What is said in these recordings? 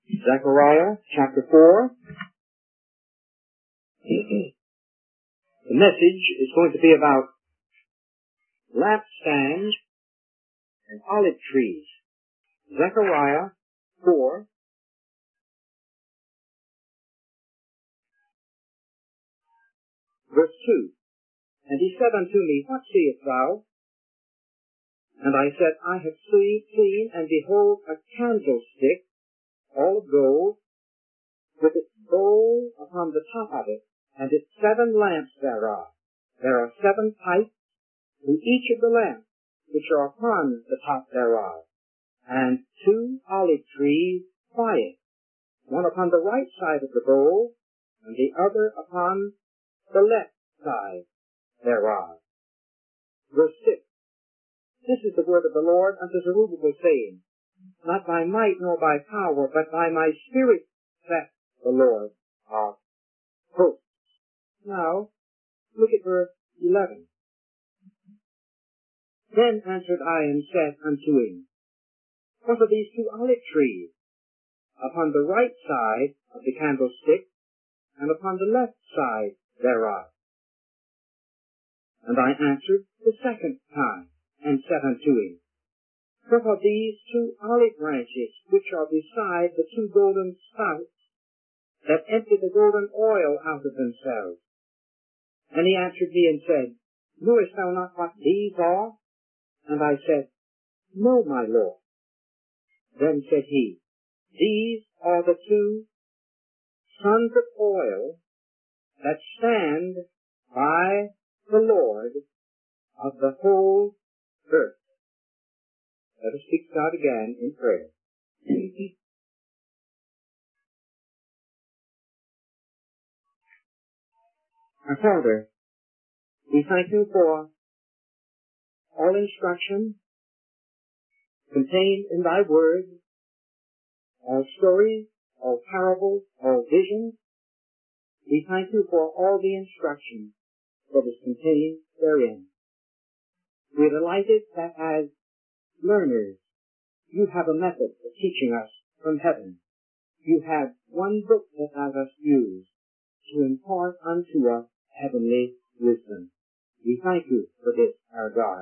Zechariah chapter 4. The message is going to be about lampstands and olive trees. Zechariah 4, verse 2. And he said unto me, What seest thou? And I said, I have seen, and behold, a candlestick, all of gold, with its bowl upon the top of it, and its 7 lamps thereof. There are 7 pipes to each of the lamps, which are upon the top thereof, and 2 olive trees by it, one upon the right side of the bowl, and the other upon the left side thereof. Verse 6. This is the word of the Lord unto Zerubbabel, saying, Not by might nor by power, but by my spirit, saith the Lord of hosts. Now, look at verse 11. Then answered I and said unto him, What are these 2 olive trees upon the right side of the candlestick, and upon the left side thereof? And I answered the second time, and said unto him, What are these 2 olive branches, which are beside the 2 golden spouts, that empty the golden oil out of themselves? And he answered me and said, Knowest thou not what these are? And I said, No, my Lord. Then said he, These are the 2 sons of oil that stand by the Lord of the whole earth. Let us speak to God again in prayer. Our Father, we thank you for all instruction contained in thy word, all stories, all parables, all visions. We thank you for all the instruction that is contained therein. We are delighted that as learners, you have a method of teaching us from heaven. You have one book that thou dost use to impart unto us heavenly wisdom. We thank you for this, our God.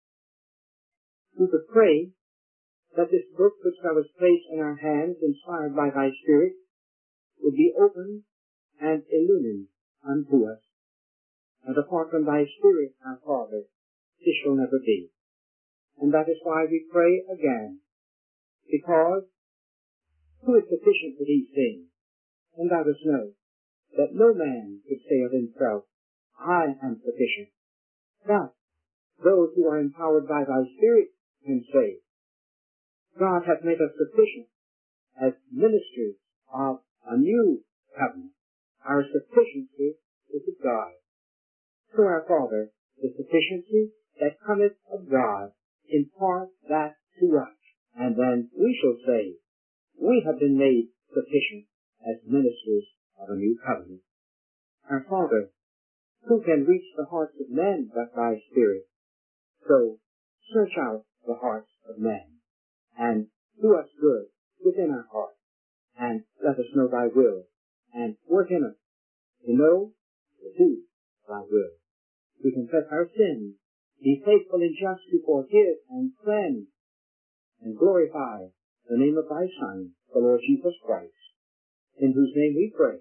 We would pray that this book which thou hast placed in our hands, inspired by thy Spirit, would be opened and illumined unto us. And apart from thy Spirit, our Father, this shall never be. And that is why we pray again, because who is sufficient for these things? And thou dost know that no man could say of himself, I am sufficient. But those who are empowered by thy Spirit can say, God hath made us sufficient as ministers of a new covenant. Our sufficiency is of God. So our Father, the sufficiency that cometh of God, impart that to us, and then we shall say, we have been made sufficient as ministers of a new covenant. Our Father, who can reach the hearts of men but thy Spirit? So search out the hearts of men, and do us good within our heart, and let us know thy will, and work in us to know, to do thy will. We confess our sins, be faithful and just to forgive and cleanse, and glorify the name of thy Son, the Lord Jesus Christ, in whose name we pray.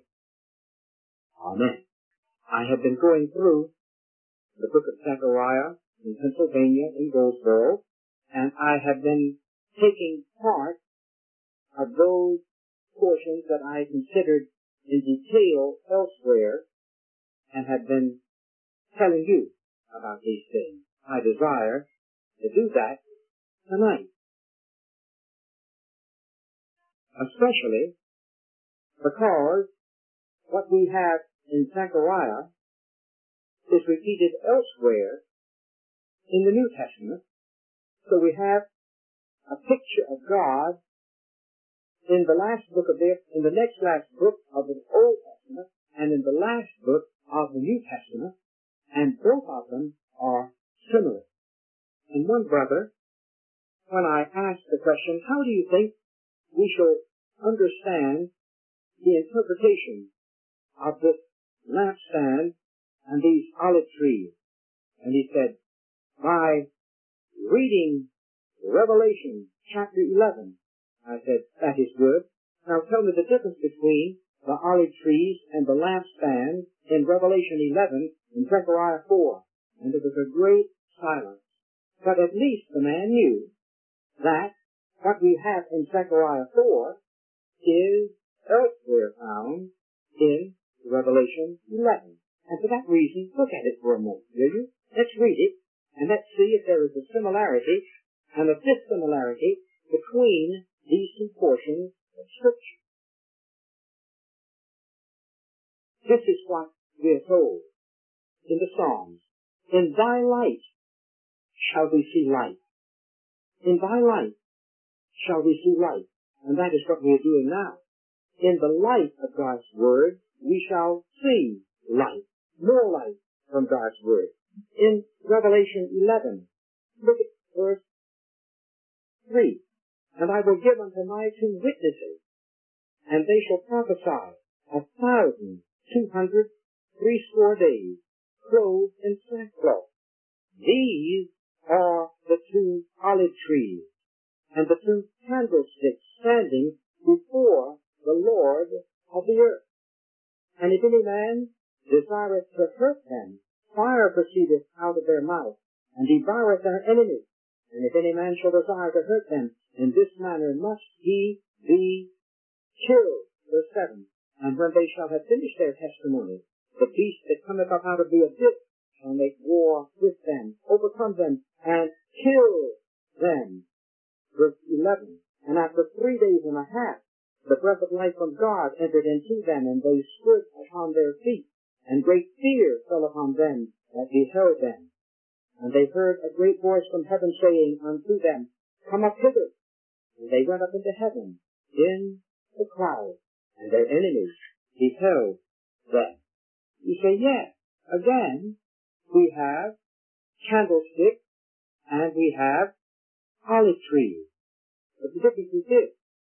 Amen. I have been going through the book of Zechariah in Pennsylvania, in Goldsboro, and I have been taking part of those portions that I considered in detail elsewhere, and have been telling you about these things. I desire to do that tonight, especially because what we have in Zechariah is repeated elsewhere in the New Testament. So we have a picture of God in the last book of in the next last book of the Old Testament, and in the last book of the New Testament, and both of them are similar. And one brother, when I asked the question, how do you think we shall understand the interpretation of this lampstand and these olive trees. And he said, by reading Revelation chapter 11, I said, that is good. Now tell me the difference between the olive trees and the lampstand in Revelation 11 and Zechariah 4. And there was a great silence. But at least the man knew that what we have in Zechariah 4 is elsewhere found in Revelation 11. And for that reason, look at it for a moment, will you? Let's read it, and let's see if there is a similarity and a dissimilarity between these two portions of Scripture. This is what we are told in the Psalms. In thy light shall we see light. In thy light shall we see light. And that is what we are doing now. In the light of God's Word, we shall see light. More light from God's Word. In Revelation 11, look at verse 3. And I will give unto my 2 witnesses, and they shall prophesy 1,260 days, clothed in sackcloth. These are the 2 olive trees, and the 2 candlesticks standing before the Lord of the earth. And if any man desireth to hurt them, fire proceedeth out of their mouth, and devoureth their enemies. And if any man shall desire to hurt them, in this manner must he be killed. Verse 7. And when they shall have finished their testimony, the beast that cometh up out of the abyss shall make war with them, overcome them, and kill them. Verse 11. And after 3 days and a half, the breath of life from God entered into them, and they stood upon their feet, and great fear fell upon them that beheld them. And they heard a great voice from heaven saying unto them, Come up hither. And they went up into heaven in the cloud, and their enemies beheld them. You say, yes, again, we have candlesticks and we have olive trees. But the difference is this.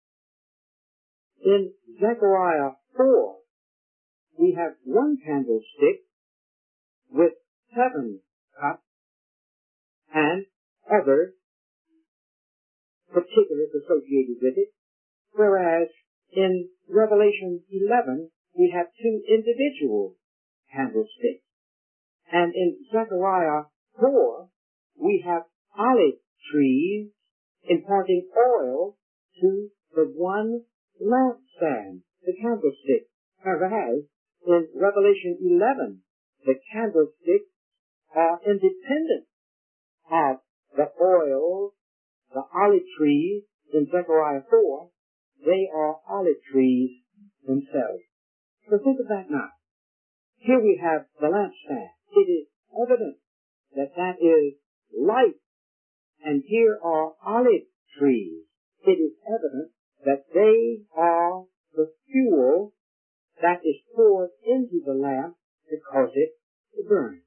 In Zechariah 4, we have 1 candlestick with 7 cups and other particulars associated with it, whereas in Revelation 11, we have 2 individual candlesticks. And in Zechariah 4, we have olive trees imparting oil to the 1 lampstand, the candlestick. Whereas in Revelation 11, the candlesticks are independent of the oil, the olive trees in Zechariah 4. They are olive trees themselves. So think of that now. Here we have the lampstand. It is evident that that is light. And here are olive trees. It is evident that they are the fuel that is poured into the lamp to cause it to burn.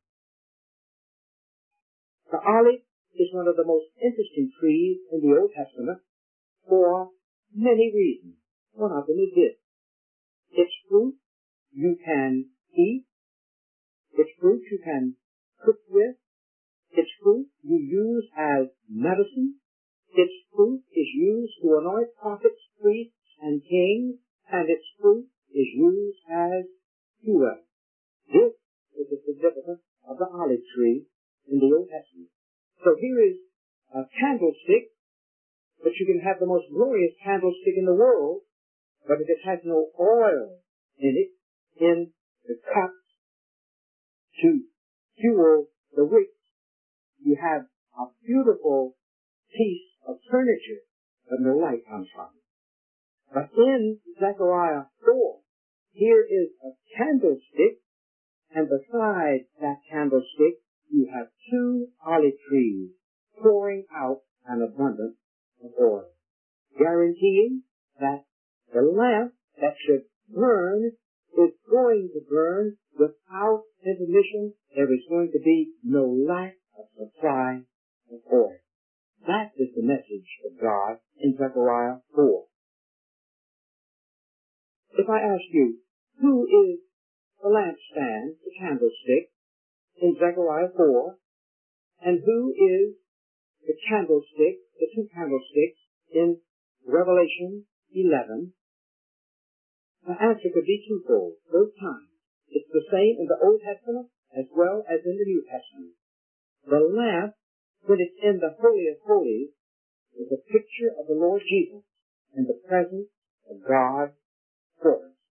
The olive is one of the most interesting trees in the Old Testament for many reasons. One of them is this. Its fruit you can eat. Its fruit you can cook with. Its fruit you use as medicine. Its fruit is used to anoint prophets, priests, and kings, and its fruit is used as fuel. This is the significance of the olive tree in the Old Testament. So here is a candlestick, but you can have the most glorious candlestick in the world, but if it has no oil in it, in the cups to fuel the wick, you have a beautiful piece of furniture, but no light comes from it. But in Zechariah 4, here is a candlestick, and beside that candlestick, you have 2 olive trees pouring out an abundance of oil, guaranteeing that the lamp that should burn is going to burn without intermission. There is going to be no lack of supply of oil. That is the message of God in Zechariah 4. If I ask you, who is the lampstand, the candlestick, in Zechariah 4, and who is the candlestick, the two candlesticks, in Revelation 11, the answer could be twofold, both times. It's the same in the Old Testament as well as in the New Testament. The lamp, when it's in the Holy of Holies, is a picture of the Lord Jesus and the presence of God for us.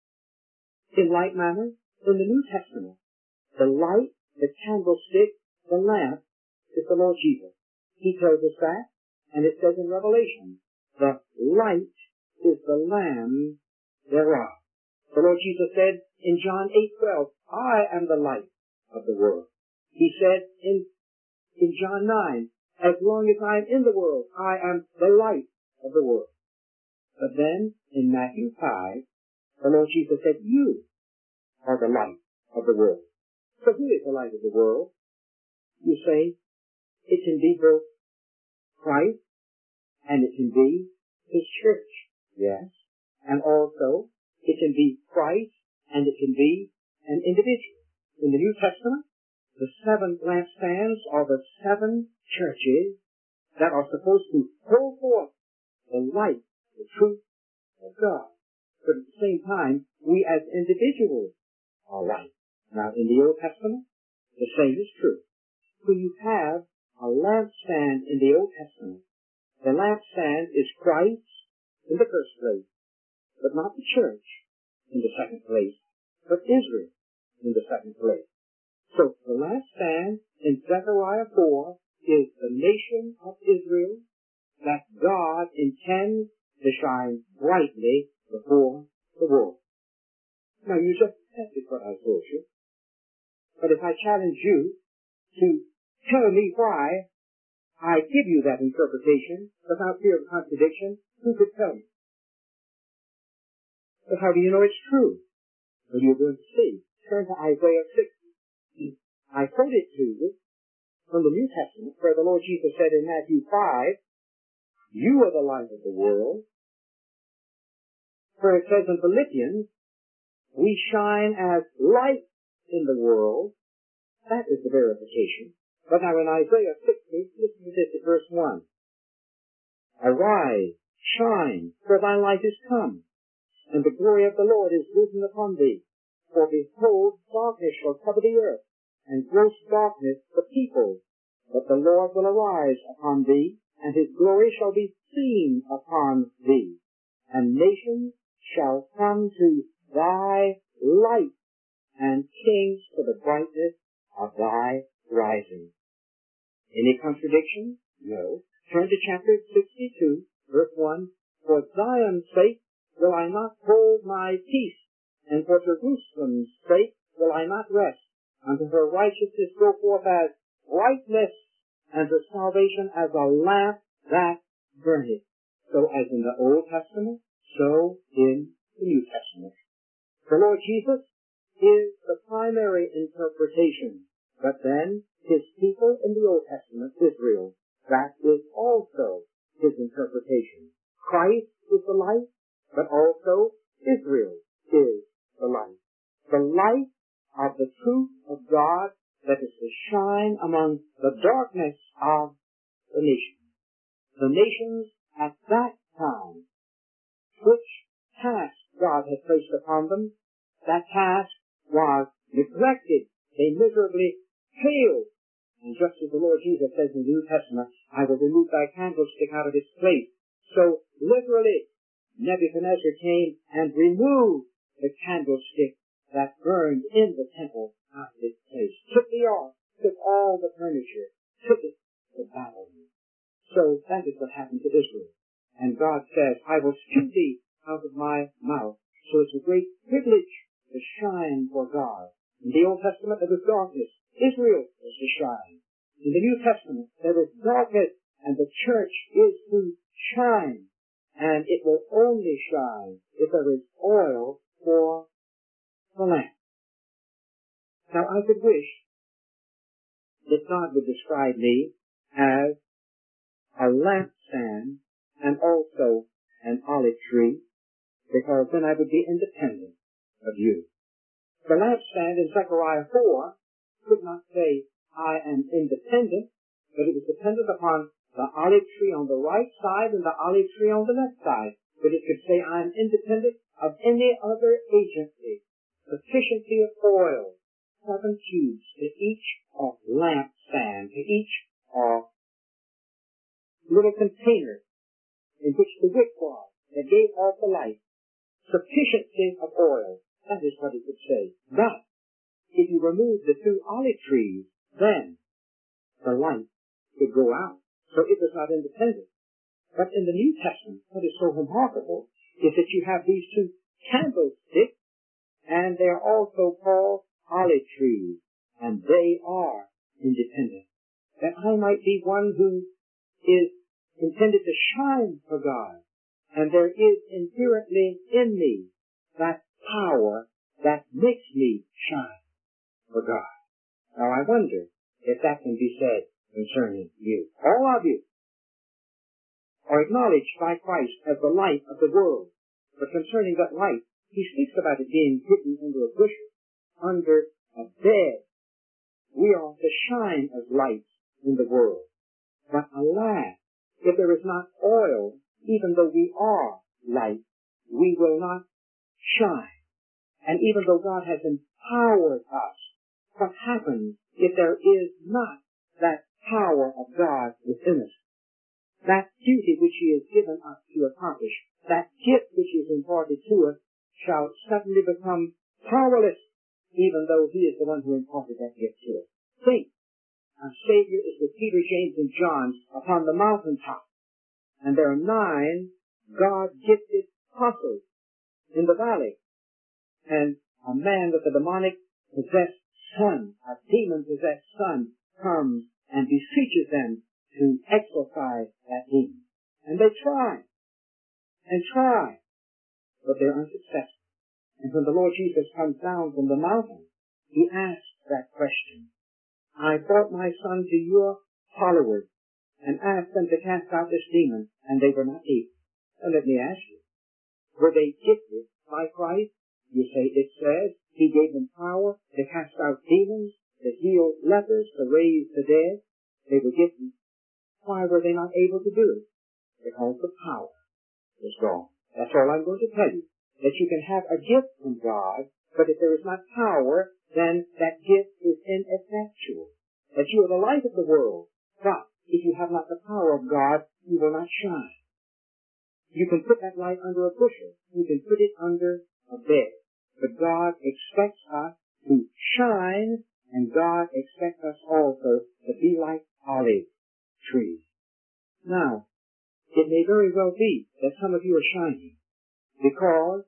In like manner, in the New Testament, the light, the candlestick, the lamp is the Lord Jesus. He tells us that, and it says in Revelation, the light is the Lamb thereof. The Lord Jesus said in John 8:12, I am the light of the world. He said in John 9, as long as I am in the world, I am the light of the world. But then in Matthew 5, the Lord Jesus said, you are the light of the world. So who is the light of the world? You say, it can be both Christ and it can be His church. Yes. And also, it can be Christ and it can be an individual. In the New Testament, the 7 lampstands are the 7 churches that are supposed to hold forth the light, the truth of God. But at the same time, we as individuals are light. Now, in the Old Testament, the same is true. When you have a lampstand in the Old Testament, the lampstand is Christ in the first place, but not the church in the second place, but Israel in the second place. So the lampstand in Zechariah 4 is the nation of Israel that God intends to shine brightly before the world. Now you just tested what I told you, but if I challenge you to tell me why I give you that interpretation without fear of contradiction, who could tell me? But how do you know it's true? Well, you're going to see. Turn to Isaiah 60. I quoted to you from the New Testament where the Lord Jesus said in Matthew 5, you are the light of the world. Where it says in Philippians, we shine as light in the world. That is the verification. But now in Isaiah 60, listen to this at verse 1. Arise, shine, for thy light is come, and the glory of the Lord is risen upon thee. For behold, darkness shall cover the earth, and gross darkness the people. But the Lord will arise upon thee, and his glory shall be seen upon thee. And nations shall come to thy light, and kings to the brightness of thy rising. Any contradiction? No. Turn to chapter 62, verse 1. For Zion's sake will I not hold my peace, and for Jerusalem's sake will I not rest, until her righteousness go forth as brightness, and her salvation as a lamp that burneth. So as in the Old Testament, so in the New Testament. The Lord Jesus is the primary interpretation, but then his people in the Old Testament, Israel, that is also his interpretation. Christ is the light, but also Israel is the light. The light of the truth of God that is to shine among the darkness of the nations. The nations at that time, which task God had placed upon them, that task was neglected. They miserably failed. And just as the Lord Jesus says in the New Testament, I will remove thy candlestick out of its place. So literally, Nebuchadnezzar came and removed the candlestick that burned in the temple out of its place. Took the ark, took all the furniture, took it to Babylon. So that is what happened to Israel. And God says, I will spew thee out of my mouth. So it's a great privilege to shine for God. In the Old Testament, there was darkness. Israel was to shine. In the New Testament, there is darkness, and the church is to shine. And it will only shine if there is oil for the lamp. Now, I could wish that God would describe me as a lampstand and also an olive tree, because then I would be independent of you. The lampstand in Zechariah 4 could not say, I am independent, but it was dependent upon the olive tree on the right side and the olive tree on the left side. But it could say, I am independent of any other agency. Sufficiency of oil, 7 tubes to each lampstand, to each little container in which the wick was that gave off the light. Sufficiency of oil. That is what it would say. But if you remove the 2 olive trees, then the light would go out. So it was not independent. But in the New Testament, what is so remarkable is that you have these 2 candlesticks, and they are also called olive trees, and they are independent. That I might be one who is intended to shine for God, and there is inherently in me that power that makes me shine for God. Now I wonder if that can be said concerning you. All of you are acknowledged by Christ as the light of the world. But concerning that light, he speaks about it being hidden under a bushel, under a bed. We are to shine as lights in the world. But alas, if there is not oil, even though we are light, we will not shine. And even though God has empowered us, what happens if there is not that power of God within us? That duty which he has given us to accomplish, that gift which is imparted to us, shall suddenly become powerless, even though he is the one who imparted that gift to us. Think, our Savior is with Peter, James, and John upon the mountaintop, and there are 9 God-gifted apostles in the valley, and a man with a demonic-possessed son, a demon-possessed son, comes and beseeches them to exorcise that demon. And they try, but they're unsuccessful. And when the Lord Jesus comes down from the mountain, he asks that question. I brought my son to your followers and asked them to cast out this demon, and they were not able. And let me ask you, were they gifted by Christ? You say it says he gave them power to cast out demons, to heal lepers, to raise the dead. They were gifted. Why were they not able to do it? Because the power was gone. That's all I'm going to tell you. That you can have a gift from God, but if there is not power, then that gift is ineffectual. That you are the light of the world, but if you have not the power of God, you will not shine. You can put that light under a bushel. You can put it under a bed. But God expects us to shine, and God expects us also to be like olive trees. Now, it may very well be that some of you are shining because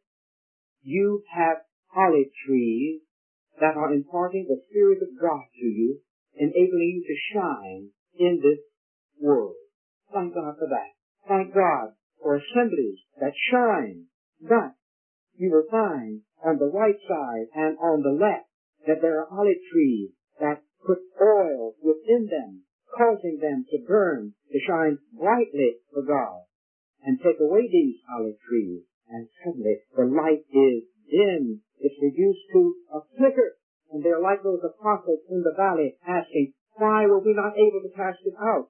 you have olive trees that are imparting the Spirit of God to you, enabling you to shine in this world. Thank God for that. Thank God for assemblies that shine. But you will find on the right side and on the left that there are olive trees that put oil within them, causing them to burn, to shine brightly for God. And take away these olive trees, and suddenly the light is dim. It's reduced to a flicker. And they're like those apostles in the valley asking, why were we not able to cast it out?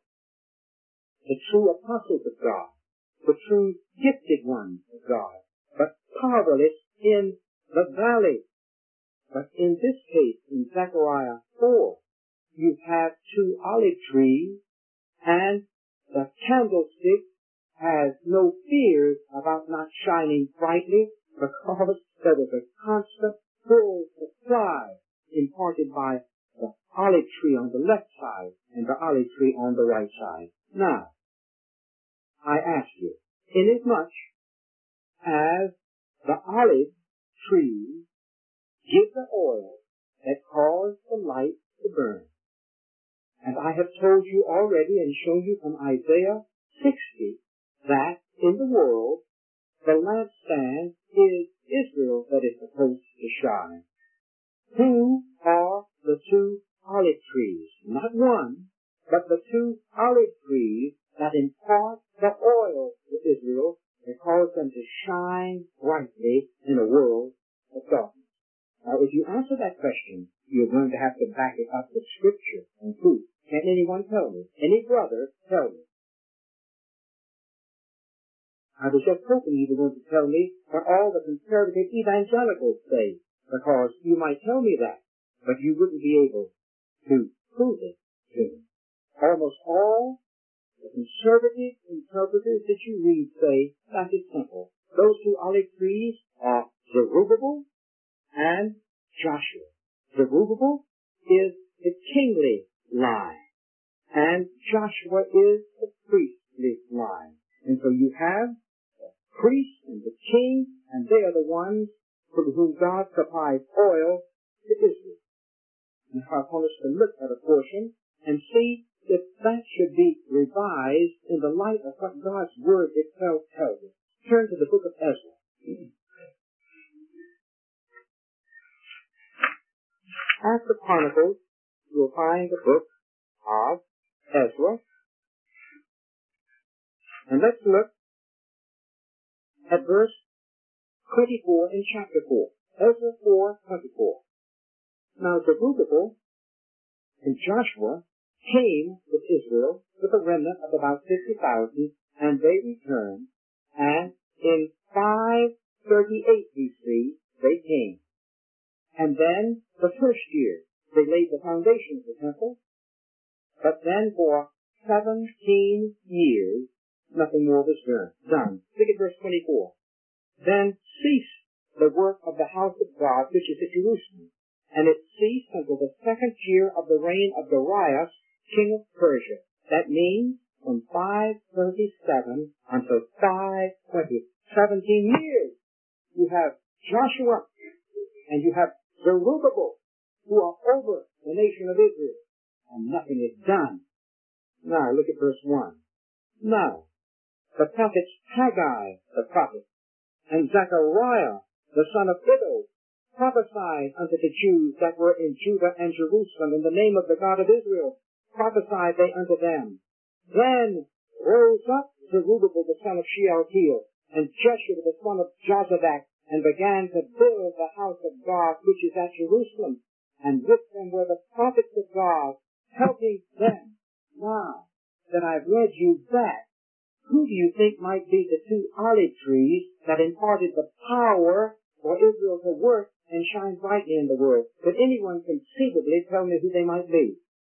The true apostles of God, the true gifted ones of God, but powerless in the valley. But in this case, in Zechariah 4, you have 2 olive trees, and the candlestick has no fears about not shining brightly because there was a constant full supply imparted by the olive tree on the left side and the olive tree on the right side. Now, I ask you, inasmuch as the olive trees give the oil that cause the light to burn, and I have told you already and shown you from Isaiah 60 that in the world the lampstand is Israel that is supposed to shine. Who are the 2 olive trees? Not one, but the 2 olive trees that impart the oil to Israel It calls them to shine brightly in a world of darkness. Now, if you answer that question, you're going to have to back it up with Scripture and proof. Can anyone tell me? Any brother tell me? I was just hoping you were going to tell me what all the conservative evangelicals say, because you might tell me that, but you wouldn't be able to prove it to me. Almost all the conservative interpreters that you read say that is simple. Those two olive trees are Zerubbabel and Joshua. Zerubbabel is the kingly line, and Joshua is the priestly line. And so you have the priest and the king, and they are the ones through whom God supplies oil to Israel. And I want us to look at a portion and see if that should be revised in the light of what God's Word itself tells us. Turn to the book of Ezra. After Chronicles, you'll find the book of Ezra. And let's look at verse 24 in chapter 4. Ezra 4:24. Now Zerubbabel and Joshua came with Israel with a remnant of about 50,000, and they returned, and in 538 BC they came. And then the first year they laid the foundation of the temple, but then for 17 years nothing more was done. Look at verse 24. Then ceased the work of the house of God which is at Jerusalem, and it ceased until the second year of the reign of Darius, king of Persia. That means from 537 until 520. 17 years. You have Joshua and you have Zerubbabel who are over the nation of Israel, and nothing is done. Now look at verse 1. Now the prophets Haggai the prophet and Zechariah the son of Iddo prophesied unto the Jews that were in Judah and Jerusalem in the name of the God of Israel. Prophesied they unto them. Then rose up Zerubbabel the son of Shealtiel and Jeshua the son of Jozadak, and began to build the house of God which is at Jerusalem, and with them were the prophets of God helping them. Now that I've read you that, who do you think might be the two olive trees that imparted the power for Israel to work and shine brightly in the world? Could anyone conceivably tell me who they might be?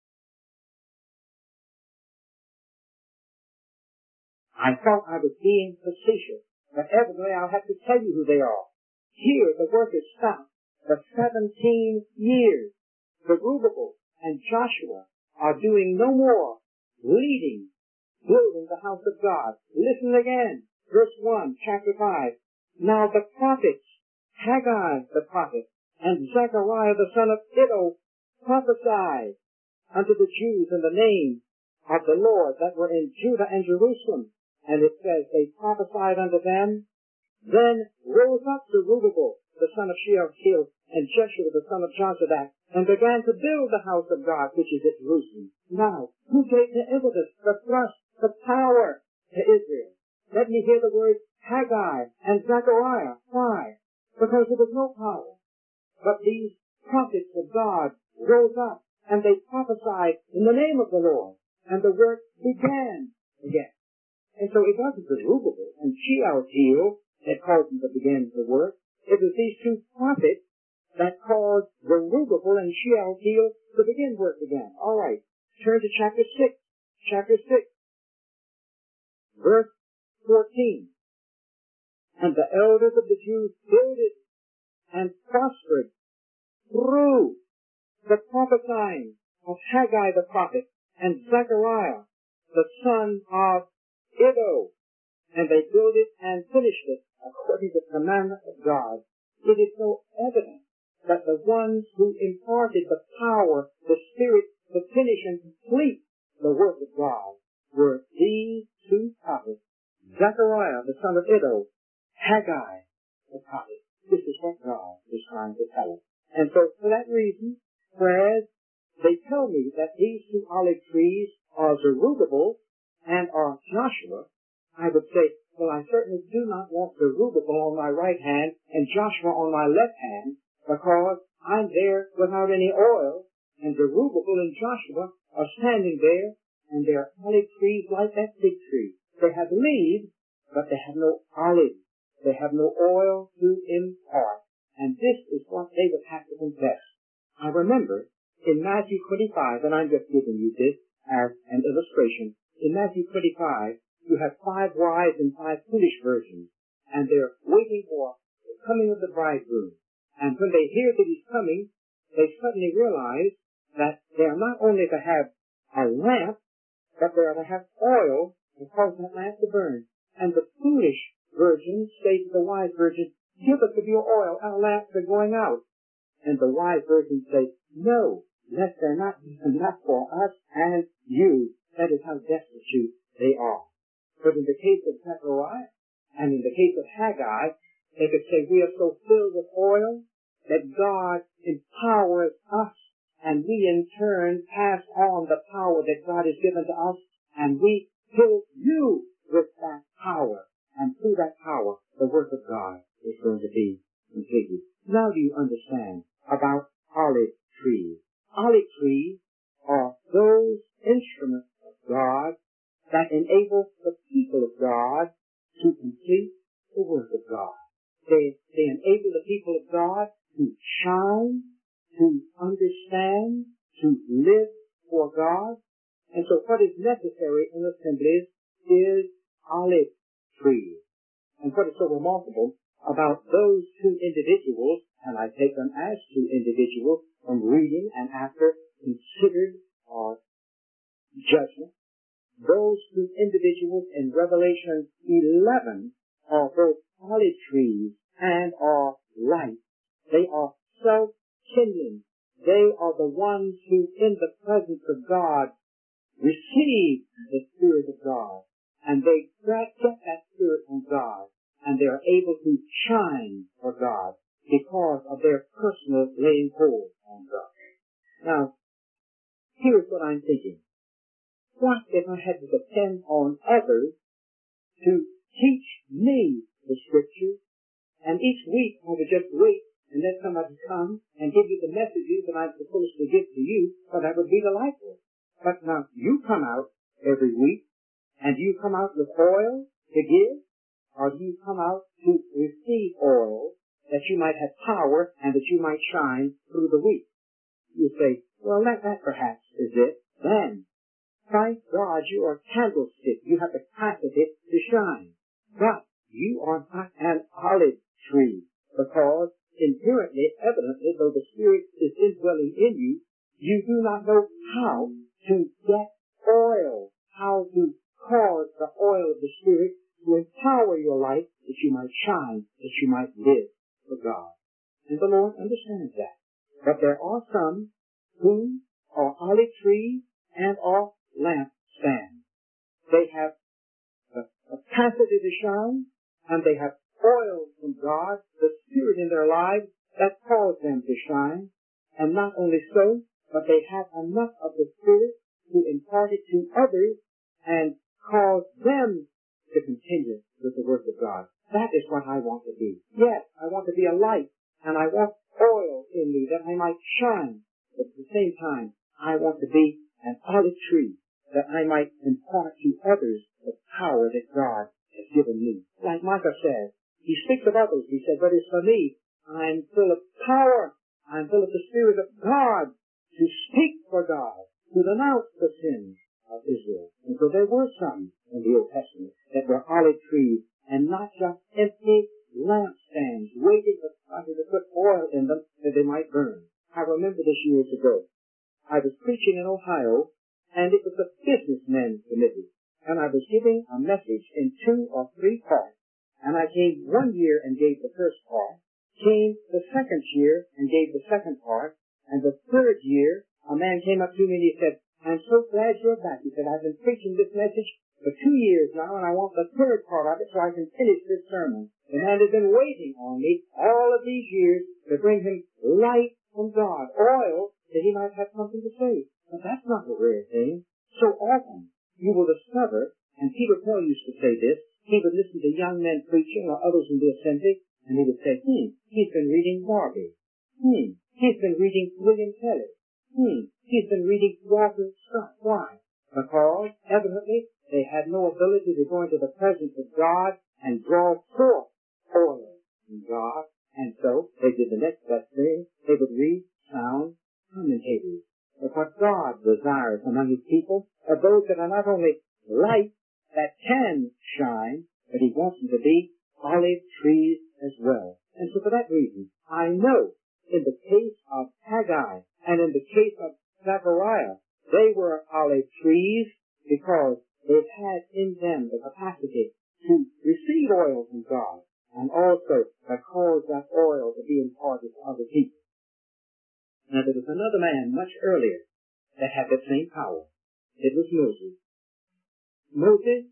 I thought I was being facetious, but evidently I'll have to tell you who they are. Here the work is stopped for 17 years. Zerubbabel and Joshua are doing no more leading, building the house of God. Listen again. Verse 1, chapter 5. Now the prophets, Haggai the prophet, and Zechariah the son of Iddo prophesied unto the Jews in the name of the Lord that were in Judah and Jerusalem. And it says, they prophesied unto them. Then rose up Zerubbabel the son of Shealtiel and Jeshua the son of Jozadak, and began to build the house of God which is at Jerusalem. Now, who gave the impetus, the thrust, the power to Israel? Let me hear the words Haggai and Zechariah. Why? Because there was no power. But these prophets of God rose up, and they prophesied in the name of the Lord, and the work began again. And so it wasn't Zerubbabel and Shealtiel that caused them to begin the work. It was these two prophets that caused Zerubbabel and Shealtiel to begin work again. All right, turn to chapter 6. Chapter 6, verse 14. And the elders of the Jews builded and prospered through the prophesying of Haggai the prophet and Zechariah the son of Iddo, and they built it and finished it according to the commandment of God. It is so evident that the ones who imparted the power, the Spirit, to finish and complete the work of God were these two prophets, Zechariah the son of Iddo, Haggai the prophet. This is what God is trying to tell us. And so for that reason, whereas they tell me that these two olive trees are Zerubbabel and are Joshua, I would say, well, I certainly do not want Zerubbabel on my right hand and Joshua on my left hand, because I'm there without any oil, and Zerubbabel and Joshua are standing there, and they're olive trees like that fig tree. They have leaves, but they have no olive. They have no oil to impart. And this is what they would have to confess. I remember in Matthew 25, and I'm just giving you this as an illustration. In Matthew 25, you have 5 wise and 5 foolish virgins, and they're waiting for the coming of the bridegroom. And when they hear that he's coming, they suddenly realize that they are not only to have a lamp, but they are to have oil to cause that lamp to burn. And the foolish virgins say to the wise virgins, give us of your oil, our lamps are going out. And the wise virgins say, no, lest there not be enough for us and you. That is how destitute they are. But in the case of Zechariah, and in the case of Haggai, they could say, we are so filled with oil that God empowers us, and we in turn pass on the power that God has given to us, and we fill you with that power. And through that power, the work of God is going to be completed. Now do you understand about olive trees? Olive trees are those instruments of God that enable the people of God to complete the work of God. They enable the people of God to shine, to understand, to live for God. And so what is necessary in assemblies is olive trees. And what is so remarkable about those 2 individuals, and I take them as 2 individuals from reading and after considered judgment, those 2 individuals in Revelation 11 are both olive trees and are light. They are self-kindling. They are the ones who, in the presence of God, receive the Spirit of God. And they get that Spirit from God. And they are able to shine for God because of their personal laying hold on God. Now, here's what I'm thinking. What if I had to depend on others to teach me the Scriptures, and each week I would just wait and let somebody come and give you the messages that I'm supposed to give to you? Well, that would be delightful. But now, you come out every week, and you come out with oil to give, or do you come out to receive oil that you might have power and that you might shine through the week? You say, well, that perhaps is it. Then, thank God you are a candlestick. You have the capacity to shine. But you are not an olive tree, because inherently, evidently, though the Spirit is indwelling in you, you do not know how to get oil, how to cause the oil of the Spirit to empower your life that you might shine, that you might live for God. And the Lord understands that. But there are some who are olive trees and are lampstands. They have the capacity to shine, and they have oil from God, the Spirit in their lives that calls them to shine. And not only so, but they have enough of the Spirit to impart it to others and cause them to continue with the work of God. That is what I want to be. Yes, I want to be a light, and I want oil in me that I might shine. But at the same time, I want to be an olive tree that I might impart to others the power that God has given me. Like Micah says, he speaks of others. He said, but as for me, I'm full of power. I'm full of the Spirit of God to speak for God, to denounce the sins of Israel. And so there were some in the Old Testament that were olive trees and not just empty lampstands waiting for somebody to put oil in them that they might burn. I remember this years ago. I was preaching in Ohio, and it was a businessmen's committee, and I was giving a message in 2 or 3 parts. And I came one year and gave the first part, came the second year and gave the second part, and the third year a man came up to me and he said, I'm so glad you're back. He said, I've been preaching this message for 2 years now, and I want the third part of it so I can finish this sermon. The man had been waiting on me all of these years to bring him light from God, oil, that he might have something to say. But that's not a rare thing. So often you will discover, and Peter Paul used to say this, he would listen to young men preaching or others in the assembly, and he would say, he's been reading Darby. He's been reading William Kelly. He's been reading Walter Scott. Why? Because, evidently, they had no ability to go into the presence of God and draw forth oil from God. And so, they did the next best thing. They would read sound commentators. But what God desires among his people are those that are not only light that can shine, but he wants them to be olive trees as well. And so for that reason, I know in the case of Haggai and in the case of Zechariah, they were olive trees because they had in them the capacity to receive oil from God and also to cause that oil to be imparted to other people. Now there was another man much earlier that had the same power. It was Moses. Moses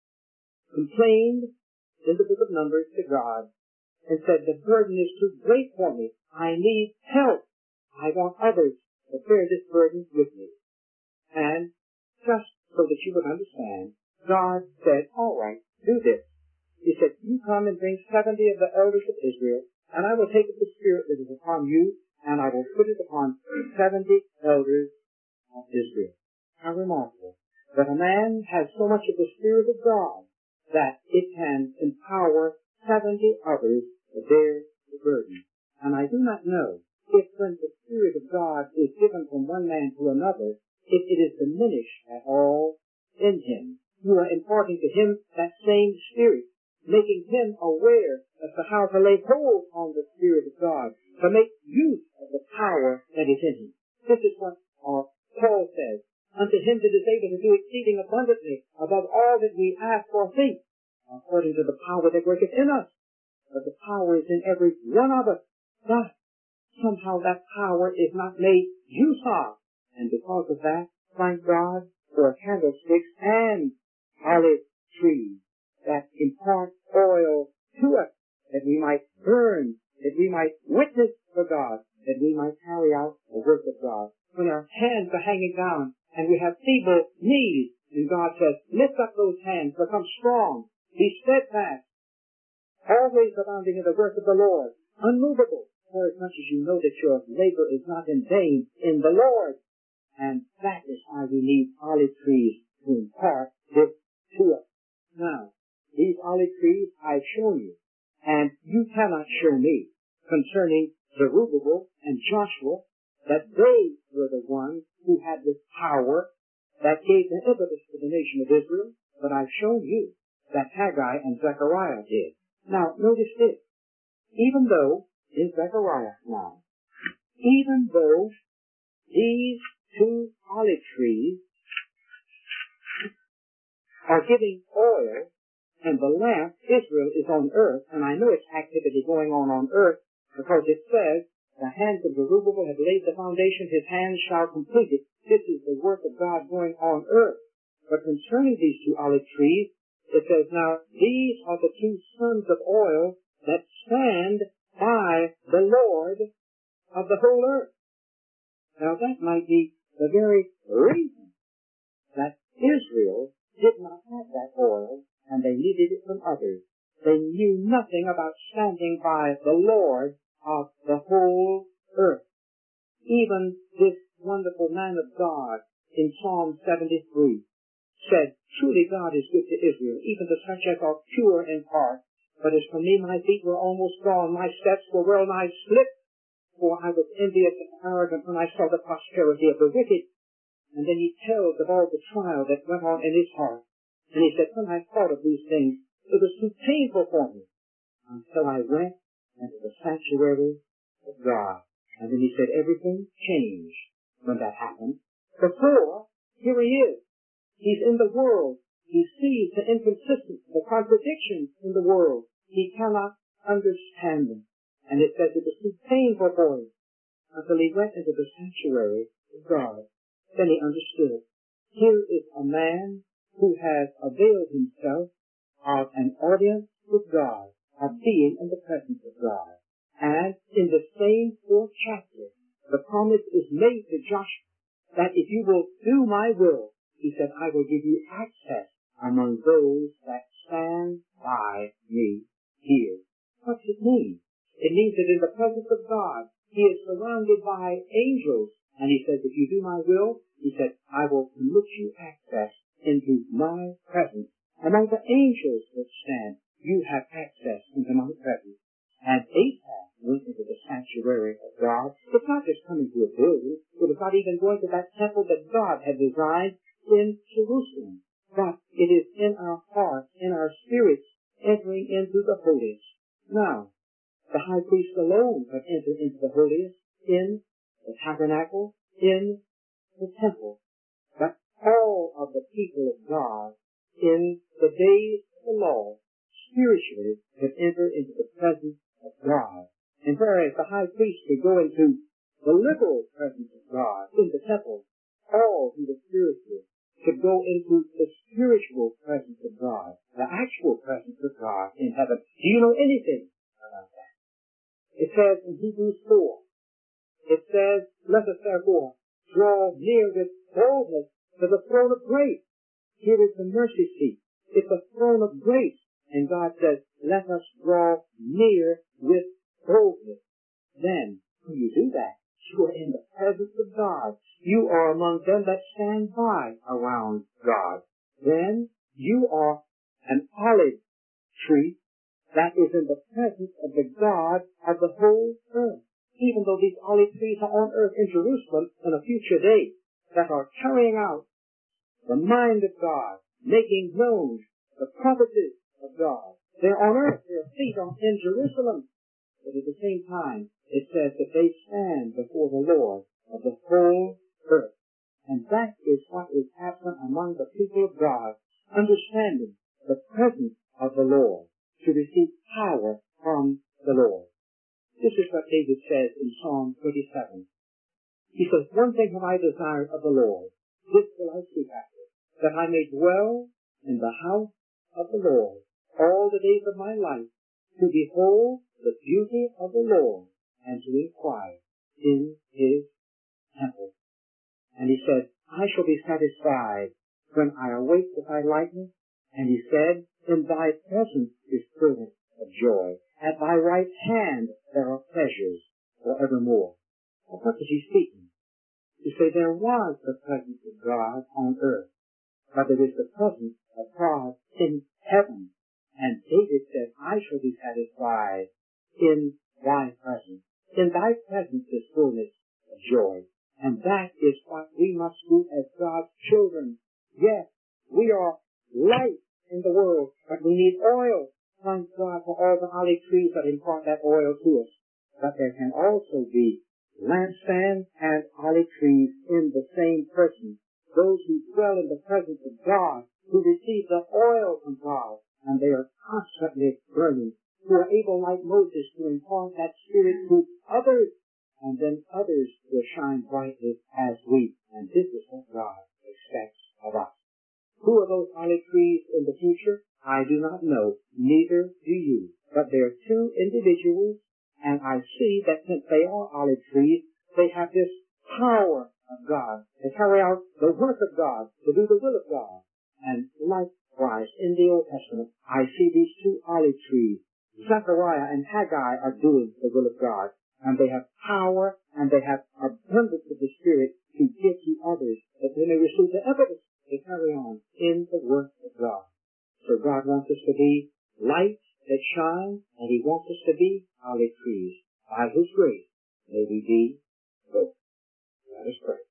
complained in the book of Numbers to God and said, the burden is too great for me. I need help. I want others to bear this burden with me. And just so that you would understand, God said, all right, do this. He said, you come and bring 70 of the elders of Israel, and I will take the spirit that is upon you, and I will put it upon 70 elders of Israel. How remarkable that a man has so much of the Spirit of God that it can empower 70 others to bear the burden. And I do not know if when the Spirit of God is given from one man to another, if it is diminished at all in him. You are imparting to him that same Spirit, making him aware as to how to lay hold on the Spirit of God, to make use of the power that is in him. This is what Paul says, unto him that is able to do exceeding abundantly above all that we ask or think, according to the power that worketh in us. But the power is in every one of us. But somehow that power is not made use of. And because of that, thank God for candlesticks and olive trees that impart oil to us, that we might burn, that we might witness for God, that we might carry out the work of God. When our hands are hanging down and we have feeble knees, and God says, lift up those hands, become strong, be steadfast, always abounding in the work of the Lord, unmovable, for as much as you know that your labor is not in vain in the Lord. And that is why we need olive trees to impart this to us. Now, these olive trees I've shown you, and you cannot show me concerning Zerubbabel and Joshua that they were the ones who had this power that gave the impetus to the nation of Israel, but I've shown you that Haggai and Zechariah did. Now, notice this. Even though, in Zechariah now, even though these two olive trees are giving oil, and the lamp, Israel, is on earth, and I know it's activity going on earth, because it says, the hands of Zerubbabel have laid the foundation, his hands shall complete it. This is the work of God going on earth. But concerning these two olive trees, it says, now, these are the two sons of oil that stand by the Lord of the whole earth. Now, that might be the very reason that Israel did not have that oil, and they needed it from others. They knew nothing about standing by the Lord of the whole earth. Even this wonderful man of God in Psalm 73 said, truly God is good to Israel, even to such as are pure in heart. But as for me, my feet were almost gone, my steps were well nigh slipped, for I was envious and arrogant when I saw the prosperity of the wicked. And then he tells of all the trial that went on in his heart. And he said, when I thought of these things, it was too painful for me, until I went into the sanctuary of God. And then he said, everything changed when that happened. Before, here he is. He's in the world. He sees the inconsistency, the contradictions in the world. He cannot understand them. And it says it was too painful for him until he went into the sanctuary of God. Then he understood. Here is a man who has availed himself of an audience with God, of being in the presence of God. And in the same 4th chapter, the promise is made to Joshua that if you will do my will, he said, I will give you access. among those that stand by me here. What does it mean? It means that in the presence of God, he is surrounded by angels. And he says, if you do my will, he said, I will permit you access into my presence. Among the angels that stand, you have access into my presence. And Ahab went into the sanctuary of God. It's not just coming to a building. It was not even going to that temple that God had designed in Jerusalem. But it is in our hearts, in our spirits, entering into the holiest. Now, the high priest alone could enter into the holiest in the tabernacle, in the temple. But all of the people of God in the days of the law spiritually could enter into the presence of God. And whereas the high priest could go into the literal presence of God in the temple, all who were spiritual could go into the spiritual presence of God, the actual presence of God in heaven. Do you know anything about that? It says in Hebrews 4, it says, let us therefore draw near with boldness to the throne of grace. Here is the mercy seat. It's a throne of grace. And God says, let us draw near with boldness. Then, when you do that, you are in the presence of God. You are among them that stand by around God. Then, you are an olive tree that is in the presence of the God of the whole earth. Even though these olive trees are on earth in Jerusalem in a future day, that are carrying out the mind of God, making known the prophecies of God. They're on earth. Their feet are in Jerusalem. But at the same time, it says that they stand before the Lord of the whole earth. And that is what is absent among the people of God, understanding the presence of the Lord, to receive power from the Lord. This is what David says in Psalm 27. He says, one thing have I desired of the Lord, this will I seek after, that I may dwell in the house of the Lord all the days of my life, to behold the beauty of the Lord, and to inquire in his temple. And he said, I shall be satisfied when I awake with thy likeness. And he said, in thy presence is fullness of joy. At thy right hand there are pleasures forevermore. Well, what was he speaking? To say there was the presence of God on earth, but there is the presence of God in heaven. And David said, I shall be satisfied in thy presence. In thy presence is fullness of joy. And that is what we must do as God's children. Yes, we are light in the world, but we need oil. Thank God for all the olive trees that impart that oil to us. But there can also be lampstands and olive trees in the same person. Those who dwell in the presence of God, who receive the oil from God, and they are constantly burning, who are able, like Moses, to impart that spirit to others, and then others will shine brightly as we. And this is what God expects of us. Who are those olive trees in the future? I do not know, neither do you. But there are two individuals, and I see that since they are olive trees, they have this power of God to carry out the work of God, to do the will of God. And likewise, in the Old Testament, I see these two olive trees. Zechariah and Haggai are doing the will of God, and they have power, and they have abundance of the Spirit to give to others, that they may receive the evidence to carry on in the work of God. So God wants us to be light that shines, and he wants us to be olive trees. By his grace, may we be both. Let us pray.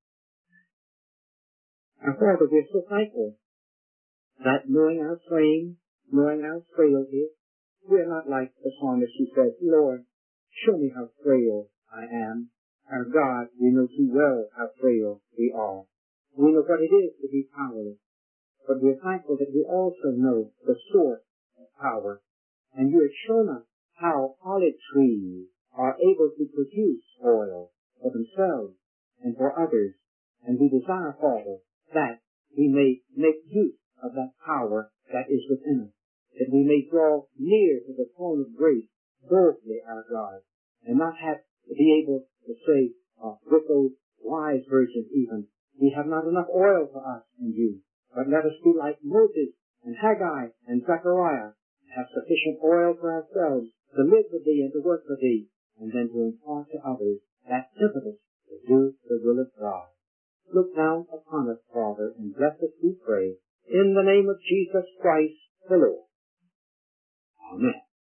And Father, we're so thankful that knowing our frame, knowing our frailty, we are not like the psalmist who says, Lord, show me how frail I am. Our God, we know too well how frail we are. We know what it is to be powerless. But we're thankful that we also know the source of power. And you have shown us how olive trees are able to produce oil for themselves and for others. And we desire, Father, that we may make use of that power that is within us, that we may draw near to the throne of grace boldly, our God, and not have to be able to say, with those wise virgins even, we have not enough oil for us and you. But let us be like Moses and Haggai and Zechariah, and have sufficient oil for ourselves to live with thee and to work for thee, and then to impart to others that impetus to do the will of God. Look down upon us, Father, and bless us, we pray, in the name of Jesus Christ the Lord. Amen.